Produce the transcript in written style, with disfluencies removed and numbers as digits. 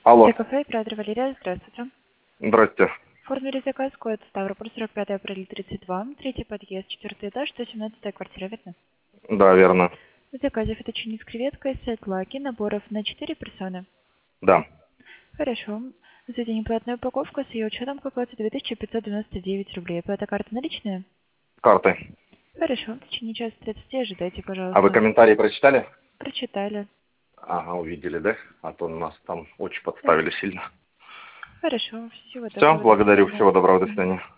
Алло. Кафе, оператор Валерия, здравствуйте. Здрасте. Оформили заказ, код Ставрополь, 45 апреля 32, третий подъезд, 4 этаж, 117 квартира, верно? Да, верно. В заказе фетучини с креветкой, сет лаки, наборов на 4 персоны. Да. Хорошо. За день платная упаковка с ее учетом к оплате 2599 рублей. Оплата карты наличная? Картой. Хорошо. В течение часа 30 ожидайте, А вы пожалуйста. комментарии прочитали? Прочитали. Ага, увидели, да? А то нас там очень Да. подставили сильно. Хорошо. Всего Все, доброго. До благодарю. свидания. Всего доброго. До Мгм. свидания.